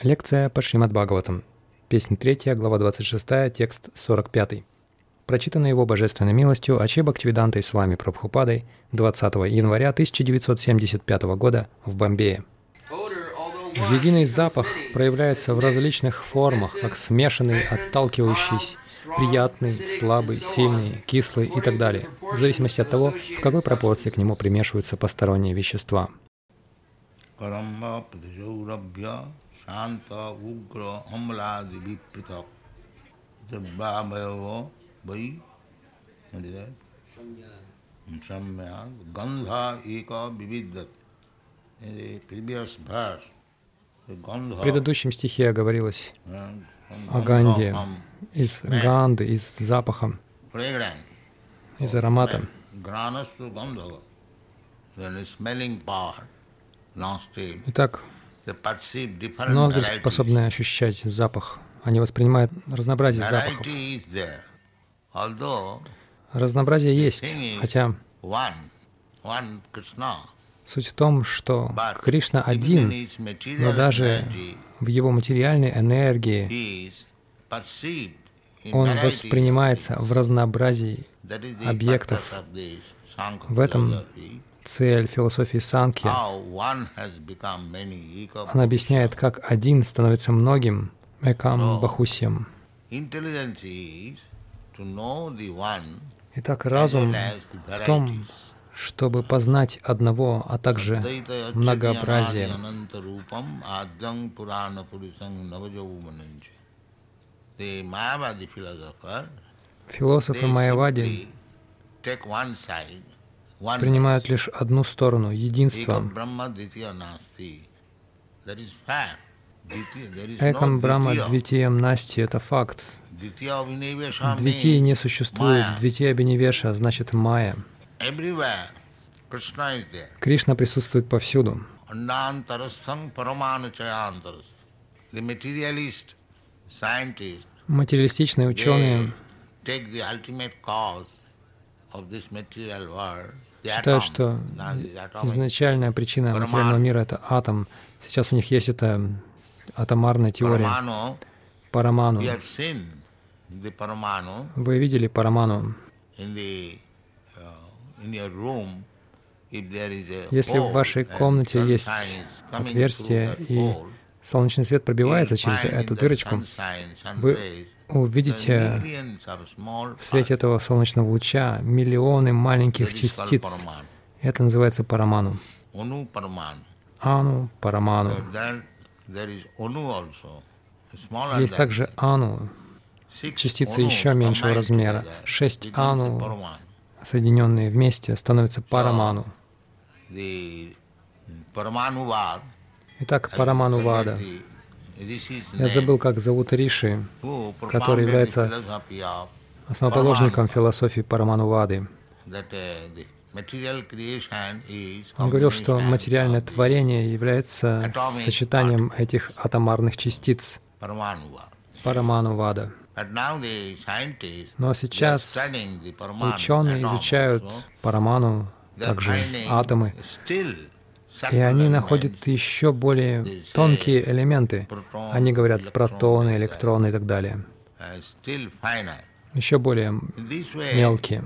Лекция по Шримад Бхагаватам. Песня 3, глава 26, текст 45. Прочитана его божественной милостью Аче Бхактивидантой Свами Прабхупадой 20 января 1975 года в Бомбее. Единый запах проявляется в различных формах, как смешанный, отталкивающий, приятный, слабый, сильный, кислый и так далее, в зависимости от того, в какой пропорции к нему примешиваются посторонние вещества. В предыдущем стихе говорилось о ганде, из ганды, из запаха, из аромата. Итак, ноздри способны ощущать запах. Они воспринимают разнообразие запахов. Разнообразие есть, хотя суть в том, что Кришна один, но даже в его материальной энергии он воспринимается в разнообразии объектов. В этом цель философии Санkhya. Она объясняет, как один становится многим, экам бахусьям. Итак, разум в том, чтобы познать одного, а также многообразие. Философы майявади принимают лишь одну сторону — единство. Экам Брахма Двитиям Насти — это факт. Двитии не существует. Двития Бинивеша значит майя. Кришна присутствует повсюду. Материалистичные ученые считают, что изначальная причина материального мира — это атом. Сейчас у них есть эта атомарная теория. Параману. Вы видели параману? Если в вашей комнате есть отверстие, и солнечный свет пробивается через эту дырочку, вы увидите в свете этого солнечного луча миллионы маленьких частиц. Это называется параману. Ану, параману. Есть также ану, частицы еще меньшего размера. 6 ану, соединенные вместе, становятся параману. Итак, параманувада. Я забыл, как зовут Риши, который является основоположником философии параманувады. Он говорил, что материальное творение является сочетанием этих атомарных частиц. Параманувада. Но сейчас ученые изучают параману, также атомы, и они находят еще более тонкие элементы. Они говорят протоны, электроны и так далее. Еще более мелкие.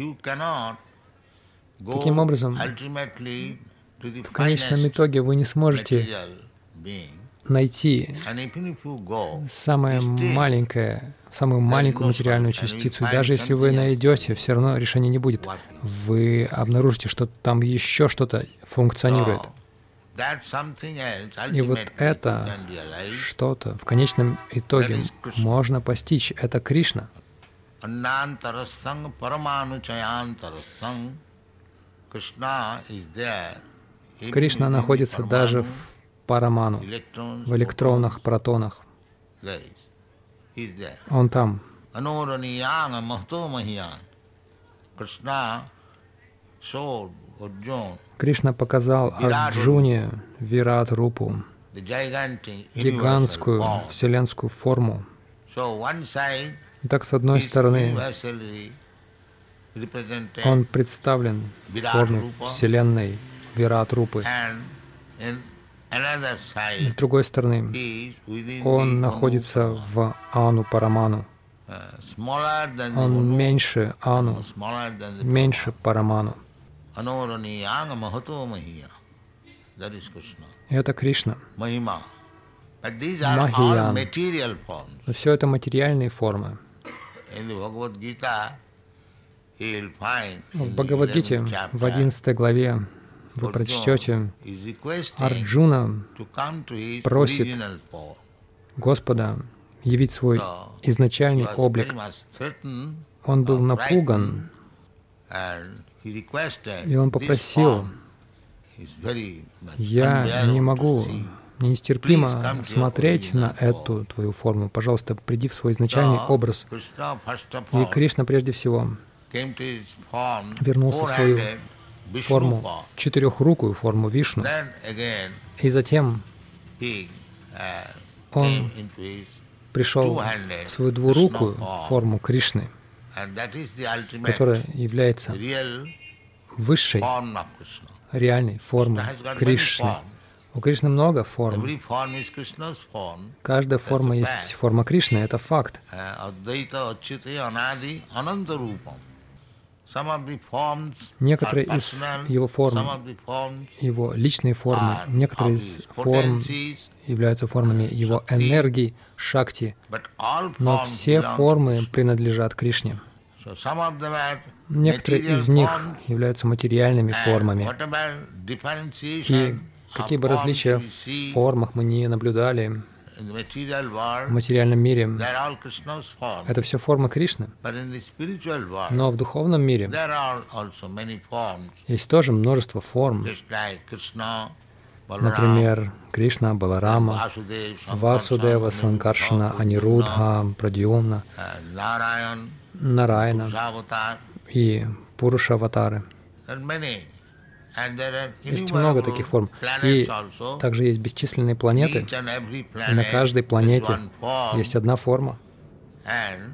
Таким образом, в конечном итоге вы не сможете найти самую маленькую материальную частицу. И даже если вы найдете, все равно решения не будет. Вы обнаружите, что там еще что-то функционирует. И вот это что-то в конечном итоге можно постичь. Это Кришна. Кришна находится даже в параману, в электронах, протонах. Он там. Кришна показал Арджуне Вират-рупу, гигантскую вселенскую форму. Итак, с одной стороны, он представлен в форме вселенной Вират-рупы. another side, С другой стороны, he is within он the находится Anu в Ану Параману. smaller than the Он Anu, меньше Ану, smaller than the меньше Параману. Anuraniyang Mahato Mahiya. That is Krishna. И это Кришна. Mahima. But these are all Махиян. material forms. Но все это материальные формы. In the Bhagavad Gita, he will find В in the Бхагавад-гите 11th chapter, в 11 главе вы Arjuna прочтете, is requesting Арджуна to come to his просит original form. Господа явить свой So, изначальный he was облик. very much threatened Он был or напуган, and he requested, и он "This попросил: form is very much «Я unbearable не to могу, see. мне нестерпимо Please come to your смотреть на original form». эту твою форму. Пожалуйста, приди в свой изначальный So, образ». Krishna, first of И all, Кришна прежде всего came to his form, вернулся в свою four-handed Vishnu форму, form. четырехрукую форму Вишну. Then again, И затем he Он came into his пришел two-handed в свою двурукую Krishna form, форму Кришны, and that is the ultimate которая является real высшей, form of Krishna. реальной формой Krishna has got many Кришны. forms. У Кришны много форм. Every form is Krishna's form. Каждая форма a есть fact. форма Кришны, это факт. Advaita, Achyute, Anadi, Ananta Rupam. Some of the forms Некоторые are из personal, его форм, some of the forms его личные формы, are некоторые of из his форм potencies, являются формами его энергии, шакти, but all но forms все belong to формы Krishna. принадлежат Кришне. So some of them are Некоторые material из них forms, являются материальными and формами. whatever И differentiation какие of бы forms различия we в see формах мы не наблюдали in the material в world, материальном мире, they're all Krishna's forms. это все формы Кришны. But in the spiritual world, Но в духовном мире there are also many forms, есть тоже множество форм. just like Krishna, Balaram, Например, Кришна, Баларама, Васудева, Санкаршана, Анирудха, Прадьюмна, Narayan, Нарайна Avatar, и Пуруша-аватары. there are many. And there are Есть много innumerable таких форм. И planets also. также есть бесчисленные планеты, Each and every и на planet каждой is планете one form. есть одна форма. And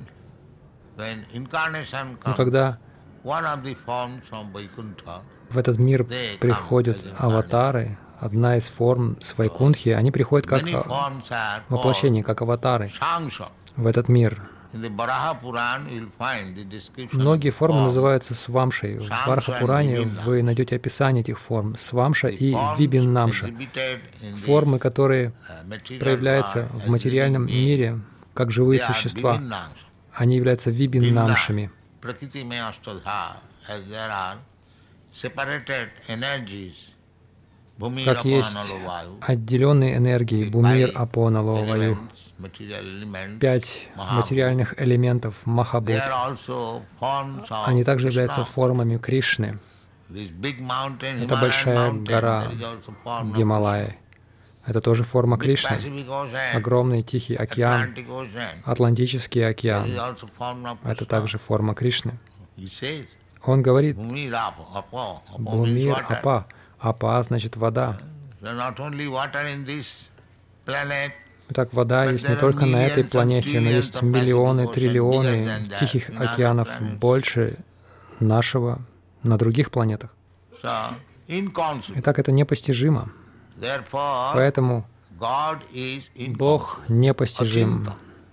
when incarnation Но comes, когда one of the forms from Vaikuntha, в этот мир приходят аватары, одна из форм Свайкунтхи, они приходят как many forms are воплощение, как аватары called Sangsha. в этот мир. In the Baraha Puran, you'll find the description Многие формы of называются свамшей. В Варха-Пуране вы найдете описание этих форм. Свамша the и forms Вибиннамша. exhibited in the, Формы, которые material проявляются world в as материальном living beings. мире как живые They are существа. Vibhinnamsha. Они являются Вибиннамшами. Prakriti me ashtadha, as there are separated energies. Bhumi, Как Rapa, есть Nalo, Vayu. отделенные энергии Бумир, Апона, Ловаю, Elements, material elements, 5 Mahabhuta. материальных элементов They Махабут. are also forms of Они также Krishna. являются формами Кришны. This big mountain, Это Himalayan большая mountain, гора that is also form of Гималаи. Это тоже форма Big Кришны. Pacific Ocean, Огромный Тихий океан, Atlantic Ocean, Атлантический that океан. is also form of Это Krishna. также форма Кришны. He says, Он говорит, Bhumi, Rapa, Apo. Apo means Бумир, water. Апа. Апа значит вода. So not only water in this planet, Итак, вода есть не только на этой планете, но есть миллионы, триллионы тихих океанов больше нашего на других планетах. so inconceivable. Итак, это непостижимо. Therefore, Поэтому God is Бог непостижим.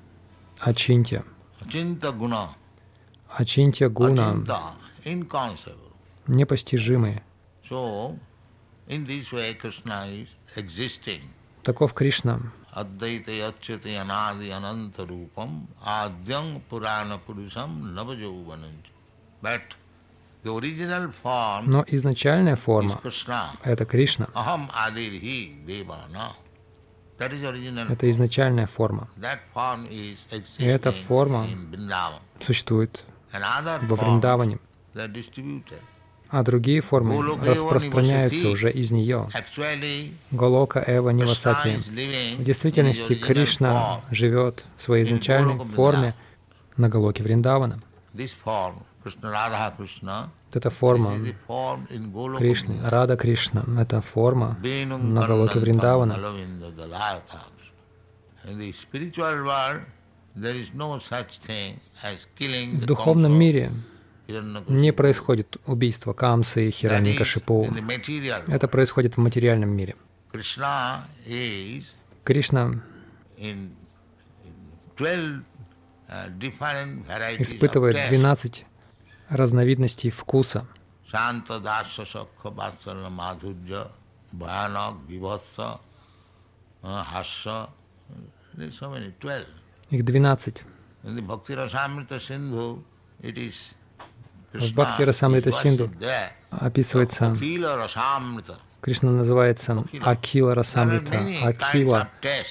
Ачинтя. Achinta guna, Ачинтя гуна. achinta, inconceivable. Непостижимые. So, in this way, Krishna is existing. Таков Кришна. Advaita Achyate Anadi Ananta Rupam Adyam Purana Purusham Navajauvanancha. But the original form Но изначальная is форма Krishna. — это Кришна. Aham Adirhi Devana. That is original Это form. изначальная форма. That form is И эта existing форма in Vrindavan. существует And other во forms, Вриндаване. they are distributed. А другие формы распространяются уже из нее. Actually, Голока Эва Krishna Нивасати. is living В действительности in his original Кришна form. живет в своей изначальной Голока форме на Голоке Вриндавана. This form, Krishna Radha Krishna, Это форма is the form in Goloka Кришны. Vrindavan. Рада Кришна. Это форма Venum на Голоке Karnantam Вриндавана. Malavinda Dalayataks. In the spiritual world, there is no such thing as killing В the духовном Kamsa, мире Hiranyakashipu. не происходит убийство Камсы и That is Хираньякашипу. in the material world. Это происходит в материальном мире. Krishna is Кришна in 12 different varieties of испытывает taste. 12 разновидностей вкуса. Shanta Dasya Sakha Vatsalya Madhurya Bhayanak Vibhatsa Hasya. There's so many, 12. Их 12. In the Bhakti Rasamrita Sindhu, it is В Бхакти Расамрита Синду описывается, Akila Rasamrita. Кришна называется Акила Расамрита. Акила.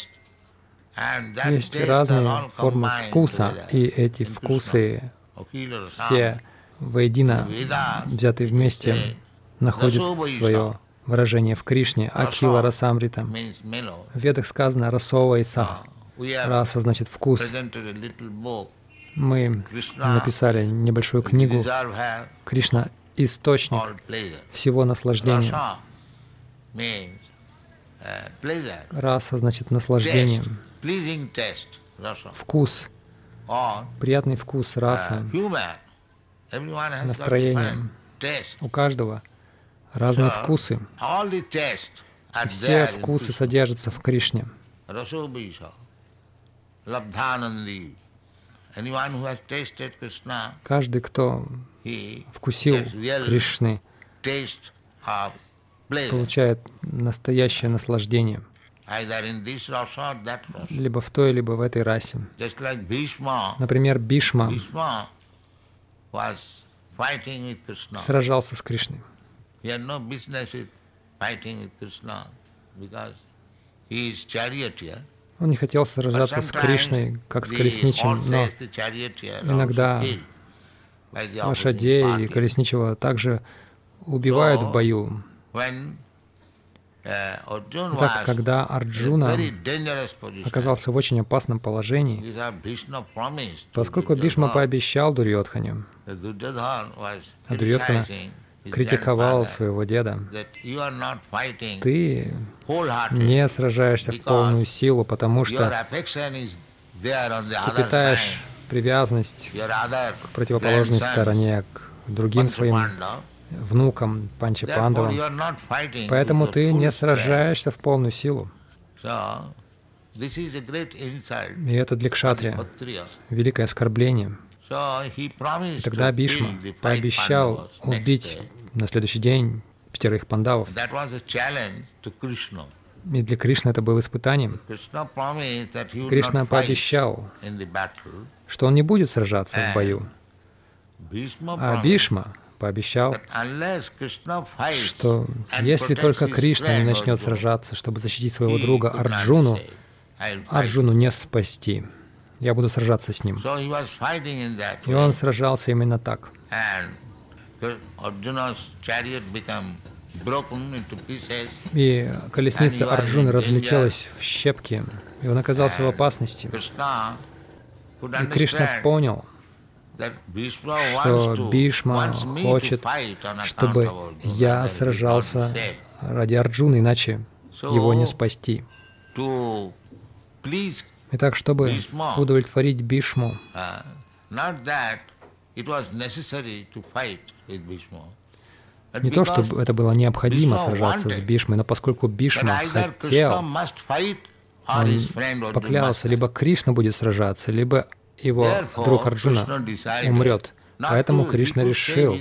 Есть разные формы вкуса, и эти вкусы все воедино, взятые вместе, находят свое выражение в Кришне. Акила Расамрита. В Ведах сказано «расова и сах». Раса значит «вкус». Мы написали небольшую книгу «Кришна – источник всего наслаждения». Раса значит «наслаждение». Вкус, приятный вкус, раса, настроение. У каждого разные вкусы. И все вкусы содержатся в Кришне. Каждый, кто вкусил Кришны, получает настоящее наслаждение. Либо в той, либо в этой расе. Например, Бхишма сражался с Кришной. Он не хотел сражаться с Кришной, как с колесничим, но иногда лошадей и колесничего также убивают в бою. Так, когда Арджуна оказался в очень опасном положении, поскольку Бхишма пообещал Дурьодхане, а Дурьодхана критиковал своего деда: «Ты не сражаешься в полную силу, потому что ты питаешь привязанность к противоположной стороне, к другим своим внукам Панча Пандавам, поэтому ты не сражаешься в полную силу». И это для кшатрия великое оскорбление. И тогда Бхишма пообещал убить на следующий день 5 пандавов. И для Кришны это было испытанием. Кришна пообещал, что он не будет сражаться в бою. А Бхишма пообещал, что если только Кришна не начнет сражаться, чтобы защитить своего друга Арджуну, Арджуну не спасти. Я буду сражаться с ним. И он сражался именно так. И колесница Арджуны разлетелась в щепки, и он оказался в опасности. И Кришна понял, что Бхишма хочет, чтобы я сражался ради Арджуны, иначе его не спасти. Итак, чтобы удовлетворить Бхишму, не то, чтобы это было необходимо сражаться с Бхишмой, но поскольку Бхишма хотел, он поклялся, либо Кришна будет сражаться, либо его друг Арджуна умрет. Поэтому Кришна решил,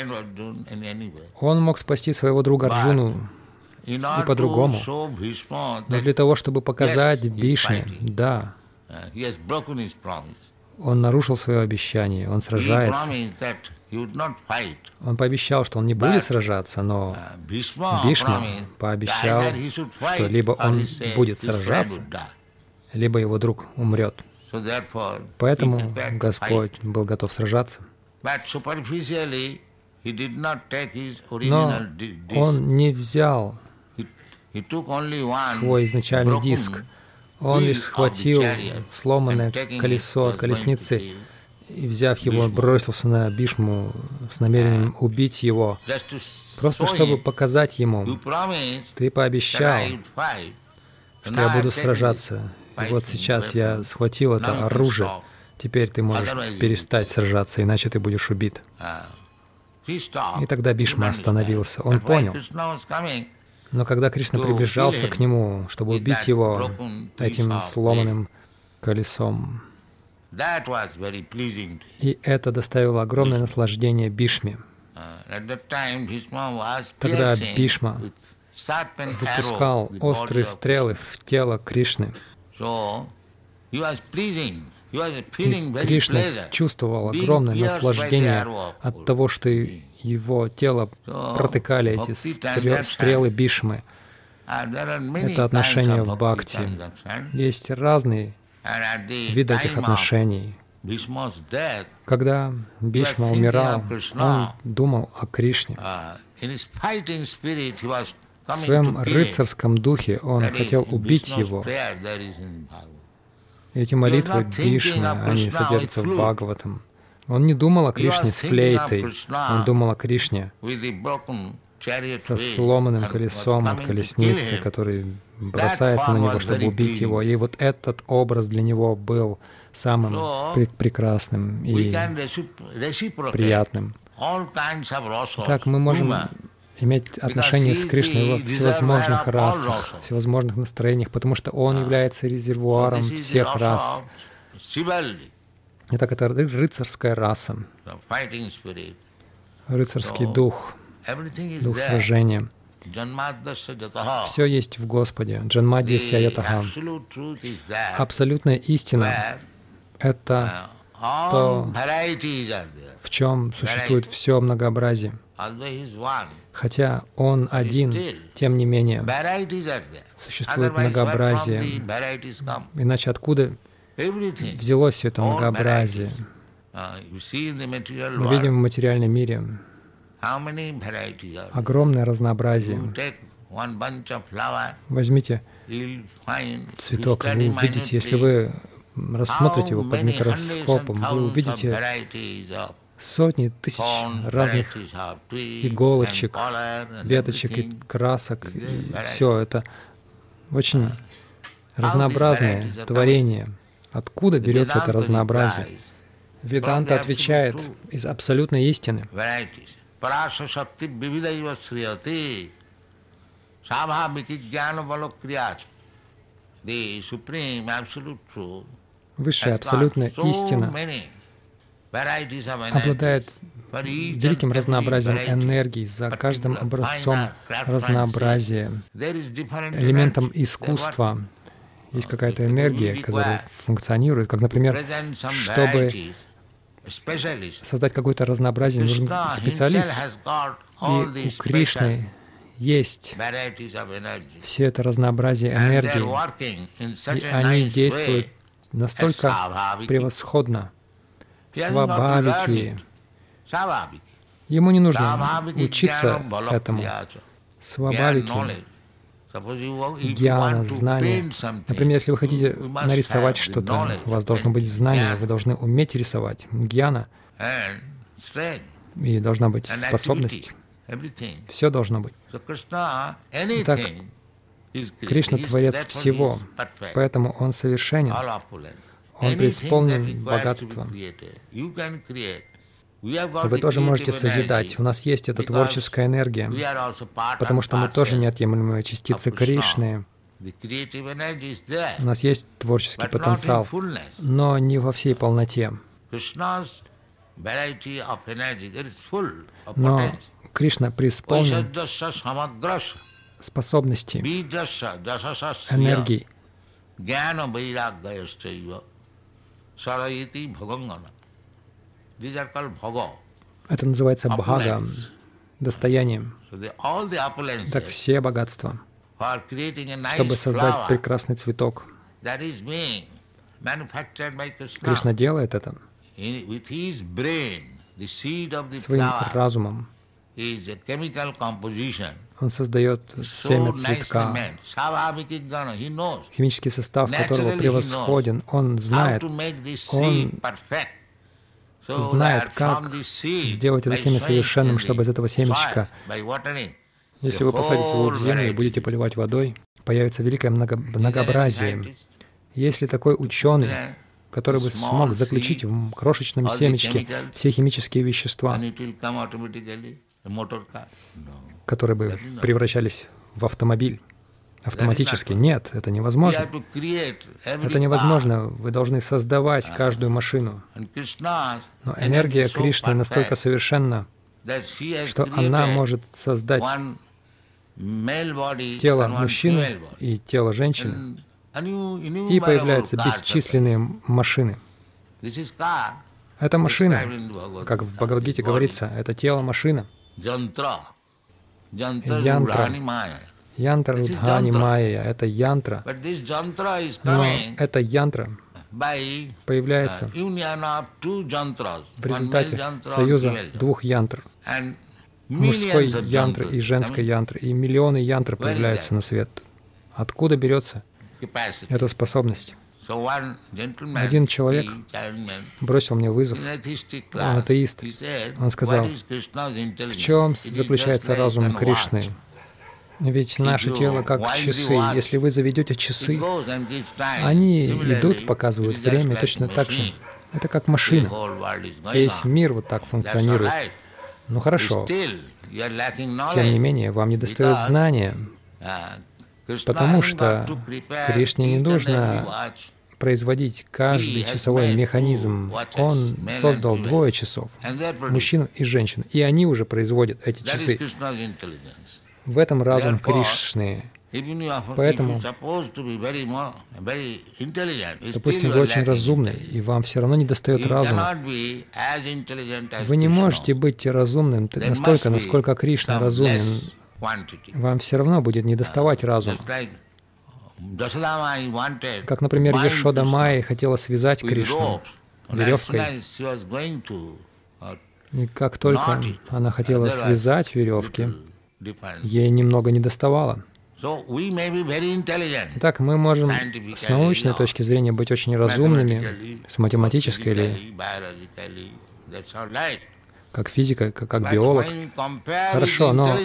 он мог спасти своего друга Арджуну и по-другому. Но для того, чтобы показать Бхишме, да, он нарушил свое обещание, он сражается. Он пообещал, что он не будет сражаться, но Бхишма пообещал, что либо он будет сражаться, либо его друг умрет. Поэтому Господь был готов сражаться. Но он не взял свой изначальный диск. Он лишь схватил сломанное колесо от колесницы и, взяв его, бросился на Бхишму с намерением убить его, просто чтобы показать ему: ты пообещал, что я буду сражаться. И вот сейчас я схватил это оружие. Теперь ты можешь перестать сражаться, иначе ты будешь убит. И тогда Бхишма остановился. Он понял. Но когда Кришна приближался к нему, чтобы убить его этим сломанным колесом, и это доставило огромное наслаждение Бхишме. Тогда Бхишма выпускал острые стрелы в тело Кришны. И Кришна чувствовал огромное наслаждение от того, что его тело протыкали эти стрелы Бхишмы. Это отношение в бхакти. Есть разные виды этих отношений. Когда Бхишма умирал, он думал о Кришне. В своем рыцарском духе он хотел убить его. Эти молитвы Бхишмы, они содержатся в Бхагаватам. Он не думал о Кришне с флейтой, он думал о Кришне со сломанным колесом от колесницы, который бросается на него, чтобы убить его. И вот этот образ для него был самым прекрасным и приятным. Так мы можем иметь отношения с Кришной во всевозможных расах, всевозможных настроениях, потому что Он является резервуаром всех рас. Итак, это рыцарская раса, рыцарский дух, дух сражения. Все есть в Господе. Джанмадьясья ятаха. Абсолютная истина — это то, в чем существует все многообразие. Хотя Он один, тем не менее, существует многообразие. Иначе откуда взялось все это многообразие? Мы видим в материальном мире огромное разнообразие. Возьмите цветок, вы увидите, если вы рассмотрите его под микроскопом, вы увидите сотни тысяч разных иголочек, веточек и красок. И все это очень разнообразное творение. Откуда берется это разнообразие? Веданта отвечает из абсолютной истины. Высшая абсолютная истина обладает великим разнообразием энергии, за каждым образцом разнообразия, элементом искусства. Есть какая-то энергия, которая функционирует, как, например, чтобы создать какое-то разнообразие, нужен специалист. И у Кришны есть все это разнообразие энергии, и они действуют настолько превосходно. Свабхавики. Ему не нужно учиться этому. Свабхавики. Гьяна, знание. Например, если вы хотите нарисовать что-то, у вас должно быть знание, вы должны уметь рисовать. Гьяна. И должна быть способность. Все должно быть. Итак, Кришна — Творец всего, поэтому Он совершенен. Он преисполнен богатством. Вы тоже можете созидать. У нас есть эта творческая энергия, потому что мы тоже неотъемлемые частицы Кришны. У нас есть творческий потенциал, но не во всей полноте. Но Кришна преисполнен способностей, энергий. Это называется бхага, достоянием. Так все богатства, чтобы создать прекрасный цветок. Кришна делает это своим разумом. Он создает семя цветка, химический состав которого превосходен. Он знает, как сделать это семя совершенным, чтобы из этого семечка, если вы посадите его в землю и будете поливать водой, появится великое многообразие. Если такой ученый, который бы смог заключить в крошечном семечке все химические вещества, которые бы превращались в автомобиль автоматически. Нет, это невозможно. Это невозможно. Вы должны создавать каждую машину. Но энергия Кришны настолько совершенна, что она может создать тело мужчины и тело женщины, и появляются бесчисленные машины. Это машина, как в Бхагавад-гите говорится, это тело-машина. Янтра. Янтра Рудхани Майя. Это янтра. Но эта янтра появляется в результате союза двух янтр. Мужской янтры и женской янтры. И миллионы янтр появляются на свет. Откуда берется эта способность? Один человек бросил мне вызов. Он атеист. Он сказал, в чем заключается разум Кришны? Ведь наше тело как часы. Если вы заведете часы, они идут, показывают время точно так же. Это как машина. Весь мир вот так функционирует. Ну хорошо. Тем не менее, вам недостает знания, потому что Кришне не нужно производить каждый часовой механизм. Он создал двое часов, мужчину и женщину, и они уже производят эти часы. В этом разум Кришны. Поэтому, допустим, вы очень разумный, и вам все равно недостает разума. Вы не можете быть разумным настолько, насколько Кришна разумен. Вам все равно будет недоставать разума. Как, например, Яшода Майя хотела связать Кришну веревкой. И как только она хотела связать веревки, ей немного недоставало. Итак, мы можем с научной точки зрения быть очень разумными, с математической или как физика, как биолог. Хорошо, но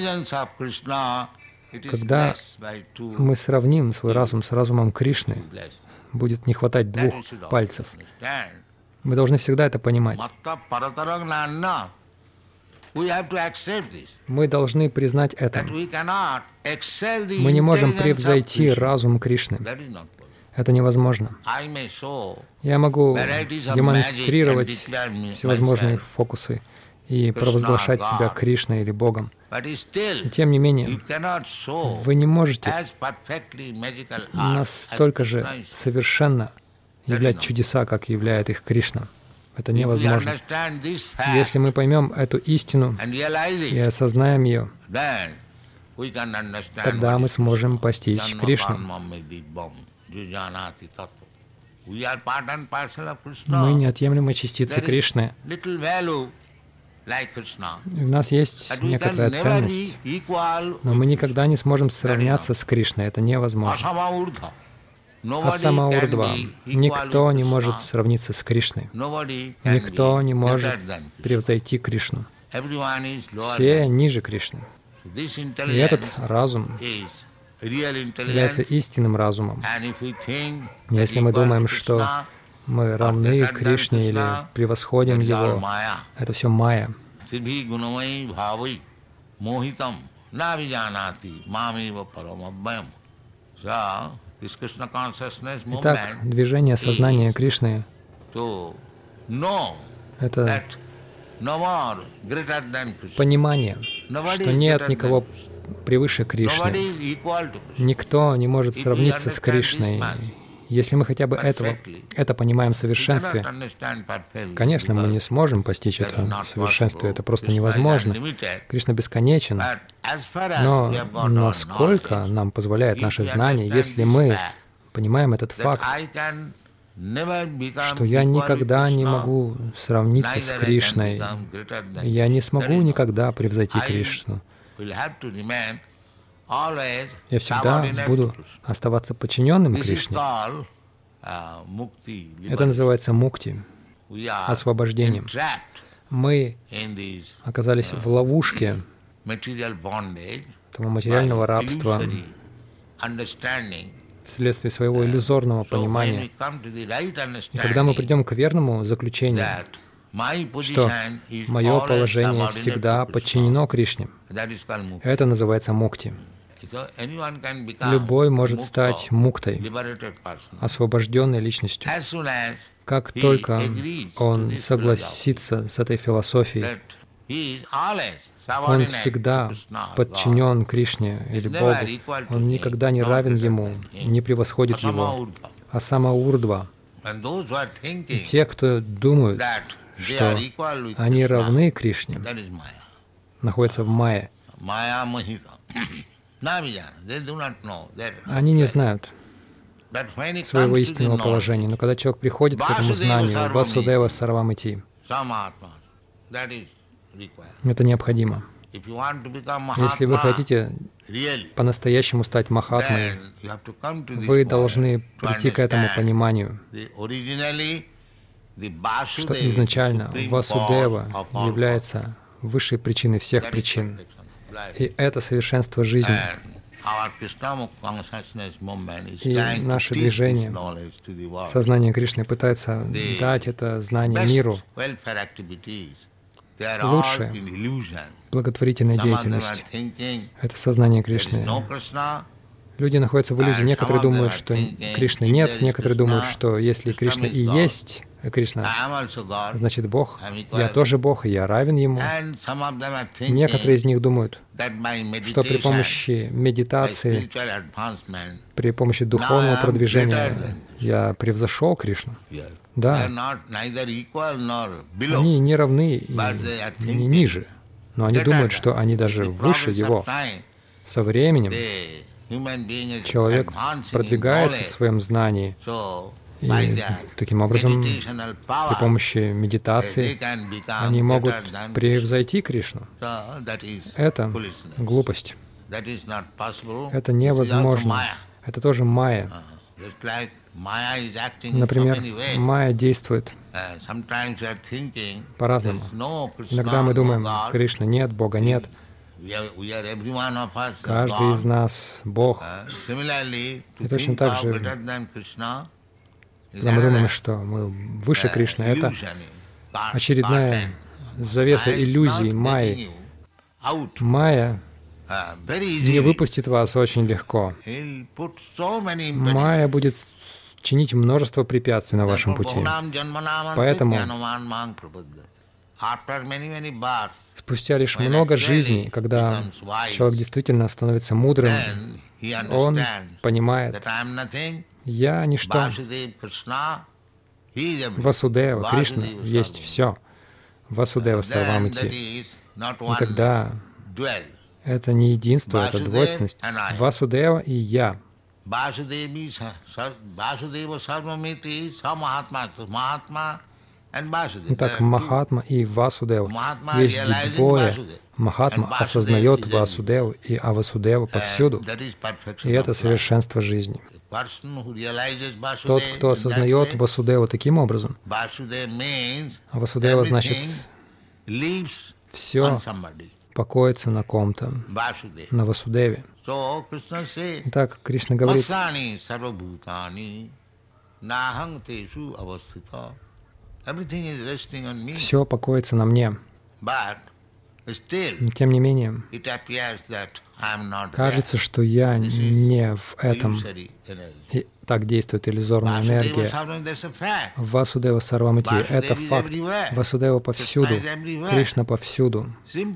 когда мы сравним свой разум с разумом Кришны, будет не хватать двух пальцев. Мы должны всегда это понимать. Мы должны признать это. Мы не можем превзойти разум Кришны. Это невозможно. Я могу демонстрировать всевозможные фокусы и провозглашать себя Кришной или Богом. И тем не менее, вы не можете настолько же совершенно являть чудеса, как являет их Кришна. Это невозможно. Если мы поймем эту истину и осознаем ее, тогда мы сможем постичь Кришну. Мы неотъемлемая частица Кришны. У нас есть некоторая ценность, но мы никогда не сможем сравняться с Кришной. Это невозможно. Асама-урдва. Никто не может сравниться с Кришной. Никто не может превзойти Кришну. Все ниже Кришны. И этот разум является истинным разумом. Если мы думаем, что мы равны Кришне или превосходим Его, это все майя. Итак, движение сознания Кришны — это понимание, что нет никого превыше Кришны. Никто не может сравниться с Кришной. Если мы хотя бы это понимаем в совершенстве, конечно, мы не сможем постичь это совершенстве, это просто невозможно. Кришна бесконечен, но насколько нам позволяет наше знание, если мы понимаем этот факт, что я никогда не могу сравниться с Кришной, я не смогу никогда превзойти Кришну. Я всегда буду оставаться подчиненным Кришне. Это называется мукти, освобождением. Мы оказались в ловушке этого материального рабства вследствие своего иллюзорного понимания. И когда мы придем к верному заключению, что мое положение всегда подчинено Кришне, это называется мукти. Любой может стать муктой, освобожденной личностью. Как только он согласится с этой философией, он всегда подчинен Кришне или Богу, он никогда не равен Ему, не превосходит Его. А самоурдва, и те, кто думают, что они равны Кришне, находятся в майе. Они не знают своего истинного положения. Но когда человек приходит к этому знанию, Васудева Сарвамити, это необходимо. Если вы хотите по-настоящему стать Махатмой, вы должны прийти к этому пониманию, что изначально Васудева является высшей причиной всех причин. И это совершенство жизни. И наше движение, сознание Кришны пытается дать это знание миру. Лучшая благотворительная деятельность — это сознание Кришны. Люди находятся в иллюзии. Некоторые думают, что Кришны нет, некоторые думают, что если Кришна и есть Кришна, значит Бог, я тоже Бог, и я равен Ему. Некоторые из них думают, что при помощи медитации, при помощи духовного продвижения я превзошел Кришну. Да, они не равны и не ниже, но они думают, что они даже выше Его. Со временем человек продвигается в своем знании, и таким образом, при помощи медитации, они могут превзойти Кришну. Это глупость. Это невозможно. Это тоже майя. Например, майя действует по-разному. Иногда мы думаем, Кришны нет, Бога нет. Каждый из нас Бог. И точно так же, когда мы думаем, что мы выше Кришны, это очередная завеса иллюзий майи. Майя не выпустит вас очень легко. Майя будет чинить множество препятствий на вашем пути. Поэтому спустя лишь много жизней, когда человек действительно становится мудрым, он понимает, я ничто. Васудева, Кришна есть все. Васудева Сарвамити. И тогда это не единство, это двойственность. Васудева и я. Итак, Махатма и Васудева. Есть двое. Махатма осознает Васудеву и Авасудеву повсюду. И это совершенство жизни. Тот, кто осознает Васудеву таким образом, Васудева значит все покоится на ком-то, на Васудеве. Итак, Кришна говорит, все покоится на мне. Тем не менее, кажется, что я не в этом. И так действует иллюзорная энергия. Васудева Сарвамити — это факт. Васудева повсюду, Кришна повсюду.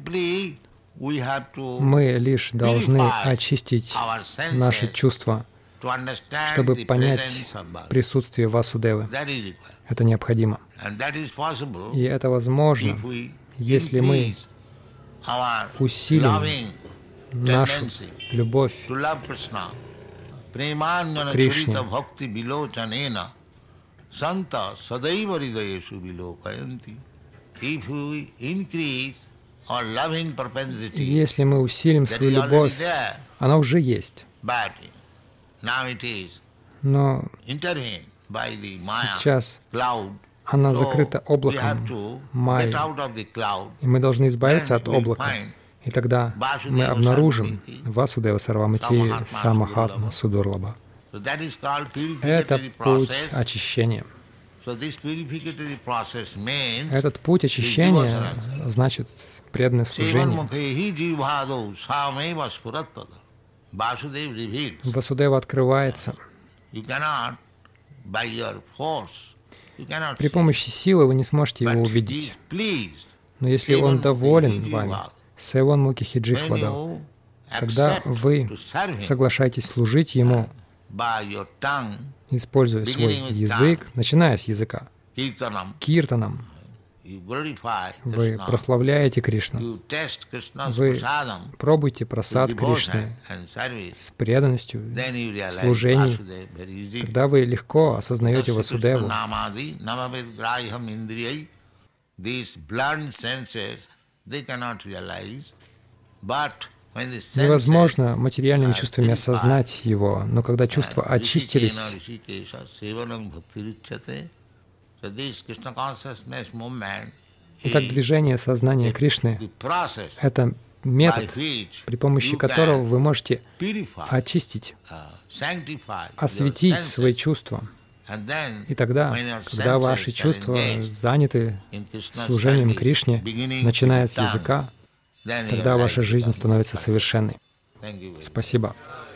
Мы лишь должны очистить наши чувства, чтобы понять присутствие Васудевы. Это необходимо. И это возможно, если мы усилим нашу любовь к Кришне. Если мы усилим свою любовь, она уже есть. Но сейчас она закрыта облаком майи, и мы должны избавиться от облака. И тогда мы обнаружим Васудева Сарвамити Самахатма Судурлаба. Это путь очищения. Этот путь очищения значит преданное служение. Vasudeva reveals. Васудева открывается. You cannot, by your force, you cannot При see. помощи силы вы не сможете его But he увидеть. is pleased. Но если он доволен вами, Севон Мукихиджи When Хвадал, you когда accept вы to serve him соглашаетесь служить Ему, by your tongue, используя свой beginning with язык, начиная с языка, kirtanam, киртаном, you glorify вы Krishna. прославляете Кришну, You taste Krishna's вы prasadam пробуйте with прасад devotion Кришны and service. с преданностью, Then you в realize служении. Vasudeva very easy. Тогда вы легко осознаете Васудеву. Namadi, namavid graham indriyai. These blurred senses, they cannot realize. But when the senses Невозможно материальными чувствами осознать его, но когда чувства очистились, итак, движение сознания Кришны — это метод, при помощи которого вы можете очистить, осветить свои чувства. И тогда, когда ваши чувства заняты служением Кришне, начиная с языка, тогда ваша жизнь становится совершенной. Спасибо.